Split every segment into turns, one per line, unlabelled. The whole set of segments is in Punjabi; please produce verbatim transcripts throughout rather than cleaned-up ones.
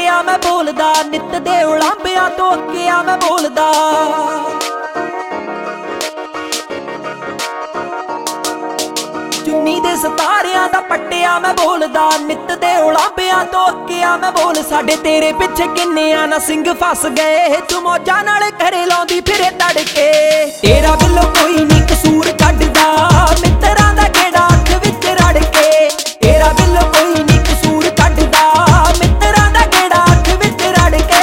ਆ ਮੈਂ ਬੋਲਦਾ, ਨਿੱਤ ਦੇ ਉਲਾਂਭਿਆਂ ਤੋਂ ਅੱਗੇ ਆ ਮੈਂ ਬੋਲਦਾ। ਚੁੰਨੀ ਦੇ ਸਿਤਾਰਿਆਂ ਦਾ ਪੱਟਿਆ ਮੈਂ ਬੋਲਦਾ, ਨਿੱਤ ਦੇ ਉਲਾਂਭਿਆਂ ਤੋਂ ਅੱਗੇ ਆ ਮੈਂ ਬੋਲ। ਸਾਡੇ ਤੇਰੇ ਪਿੱਛੇ ਕਿੰਨਿਆਂ ਨਾ ਸਿੰਘ ਫਸ ਗਏ, ਤੂੰ ਮੌਜਾਂ ਨਾਲ ਘਰੇ ਲਾਉਂਦੀ ਫਿਰੇ ਤੜਕੇ। ਤੇਰਾ ਬਿੱਲੋ ਕੋਈ ਨੀ ਕਸੂਰ ਕੱਢਦਾ, ਮਿੱਤਰਾਂ ਦਾ ਕਿਹੜਾ ਅੱਖ ਵਿੱਚ ਰੜ ਕੇ। ਤੇਰਾ ਬਿੱਲੋ ਕੋਈ ਨੀ ਕਸੂਰ ਕੱਢਦਾ, ਮਿੱਤਰਾਂ ਦਾ ਕਿਹੜਾ ਅੱਖ ਵਿੱਚ ਰੜ ਕੇ।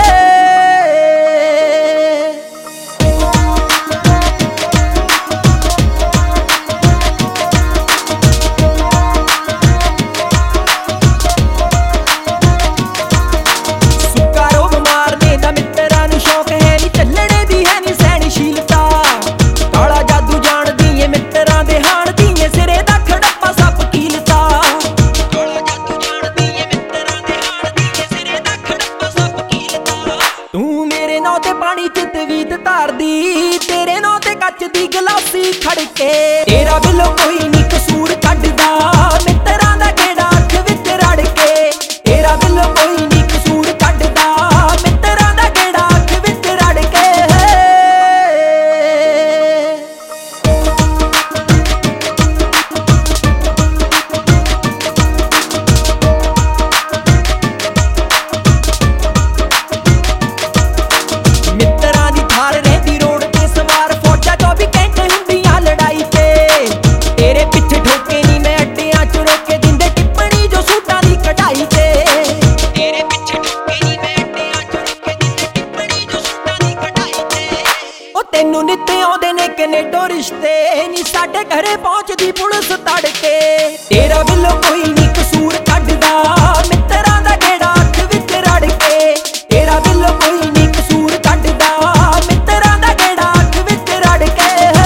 ਸੁੱਕਾ ਰੋਗ ਮਾਰਨੇ ਦਾ ਮਿੱਤਰਾਂ ਨੂੰ ਸ਼ੌਕ ਹੈ ਨੀ, ਚੱਲਣੇ ਦੀ ਹੈ ਨੀ ਸਹਿਣਸ਼ੀਲਤਾ। ਕਾਲਾ ਜਾਦੂ ਜਾਣਦੀ ਏ ਮਿੱਤਰਾਂ ਦੇ ਹਾਣਦੀ ਏ, ਸਿਰੇ ਦਾ ਖੜੱਪਾ ਸੱਪ ਕੀਲਤਾ। ਕਾਲਾ ਜਾਦੂ ਜਾਣਦੀ ਏ ਮਿੱਤਰਾਂ ਦੇ ਹਾਣਦੀ ਏ, ਸਿਰੇ ਦਾ ਖੜੱਪਾ ਸੱਪ ਕੀਲਤਾ। ਤੂੰ ਮੇਰੇ ਨਾਂ ਤੇ ਪਾਣੀ ਚ ਤਵੀਤ ਧਾਰਦੀ, ਤੇਰੇ ਨਾਂ ਤੇ ਕੱਚ ਦੀ ਗਲਾਸੀ ਖੜਕੇ। ਤੇਰਾ ਬਿੱਲੋ ਕੋਈ ਨੀ ਕਸੂਰ ਕੱਢਦਾ, ਮਿੱਤਰਾਂ ਦਾ ਕਿਹੜਾ ਅੱਖ ਵਿੱਚ ਰੜ ਕੇ। ਤੇਰਾ ਬਿੱਲੋ ਕੋਈ ਨੀ ਕਸੂਰ ਕੱਢਦਾ, ਮਿੱਤਰਾਂ ਦਾ ਕਿਹੜਾ ਅੱਖ ਵਿੱਚ ਰੜ ਕੇ। ਮਿੱਤਰਾਂ ਦੀ ਥਾਰ ਰਹਿੰਦੀ ਰੋਡ ਤੇ ਸਵਾਰ, ਫੌਜਾਂ ਚੌਵੀ ਘੰਟੇ ਹੁੰਦੀਆਂ ਲੜਾਈ ਤੇ। ਤੇਰੇ ਪਿੱਛੇ ਠੋਕੇ ਨੀ ਮੈਂ ਅੱਡਿਆਂ ਚ ਰੋਕੇ, ਦਿੰਦੇ ਟਿੱਪਣੀ ਜੋ ਸੂਟਾਂ ਦੀ ਕਢਾਈ ਤੇ। ਤੇਰੇ ਪਿੱਛੇ ਠੋਕੇ ਨੀ ਮੈਂ ਅੱਡਿਆਂ ਚ ਰੋਕੇ, ਦਿੰਦੇ ਟਿੱਪਣੀ ਜੋ ਸੂਟਾਂ ਦੀ ਕਢਾਈ ਤੇ। ਉਹ ਤੈਨੂੰ ਨਿੱਤ ਆਉਂਦੇ ਨੇ ਕੈਨੇਡਾ ਰਿਸ਼ਤੇ, ਨੀ ਸਾਡੇ ਘਰੇ ਪਹੁੰਚਦੀ ਪੁਲਿਸ ਤੜਕੇ। ਤੇਰਾ ਬਿੱਲੋ ਕੋਈ ਨੀ ਕਸੂਰ ਕੱਢਦਾ, ਮਿੱਤਰਾਂ ਦਾ ਕਿਹੜਾ ਅੱਖ ਵਿੱਚ ਰੜ ਕੇ। ਤੇਰਾ ਬਿੱਲੋ ਕੋਈ ਨੀ ਕਸੂਰ ਕੱਢਦਾ, ਮਿੱਤਰਾਂ ਦਾ ਕਿਹੜਾ ਅੱਖ ਵਿੱਚ ਰੜ ਕੇ।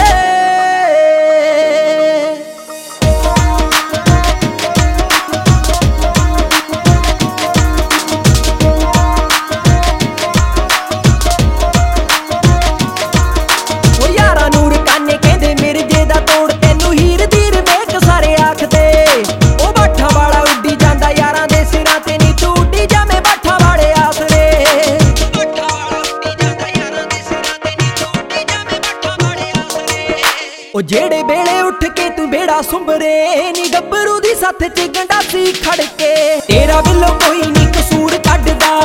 ਉਹ ਯਾਰਾਂ ਨੂਰ ਕਾਨੇ ਕਹਿੰਦੇ ਮਿਰਜੇ ਦਾ ਤੋੜ, ਤੈਨੂੰ ਹੀਰ ਦੀ ਰਵੇਕ ਸਾਰੇ ਆਖਦੇ। ਉਹ ਬਾਠਾ ਵਾਲਾ ਉੱਡੀ ਜਾਂਦਾ ਯਾਰਾਂ ਦੇ ਸਿਰਾਂ ਤੇ, ਨੀ ਤੂੰ ਉੱਡੀ ਜਾਵੇਂ ਬਾਠਾ ਵਾਲੇ ਆਸਰੇ। ਬਾਠਾ ਵਾਲਾ ਉੱਡੀ ਜਾਂਦਾ ਯਾਰਾਂ ਦੇ ਸਿਰਾਂ ਤੇ, ਨੀ ਤੂੰ ਉੱਡੀ ਜਾਵੇਂ ਬਾਠਾ ਵਾਲੇ ਆਸਰੇ। ਉਹ ਜਿਹੜੇ ਵੇਲੇ ਉੱਠ ਕੇ ਤੂੰ ਬੇੜਾ ਸੁੰਬਰੇ, ਨੀ ਗੱਭਰੂ ਦੀ ਸੱਥ ਚ ਗੰਡਾਸੀ ਖੜਕੇ। ਤੇਰਾ ਬਿੱਲੋ ਕੋਈ ਨੀ ਕਸੂਰ ਕੱਢਦਾ,